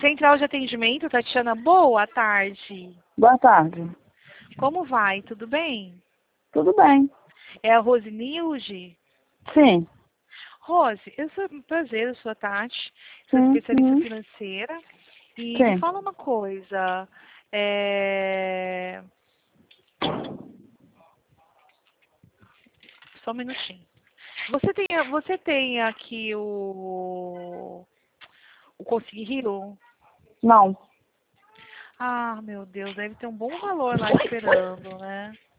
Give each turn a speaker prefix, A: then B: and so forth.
A: Central de atendimento, Tatiana, boa tarde.
B: Boa tarde.
A: Como vai? Tudo bem?
B: Tudo bem?
A: É a Rose Nilde?
B: Sim.
A: Rose, prazer, eu sou a Tati, sou
B: Sim.
A: especialista financeira. E me
B: Sim.
A: fala uma coisa. Só um minutinho. Você tem aqui o Consigue Rio?
B: Não.
A: Ah, meu Deus, deve ter um bom valor lá esperando, né?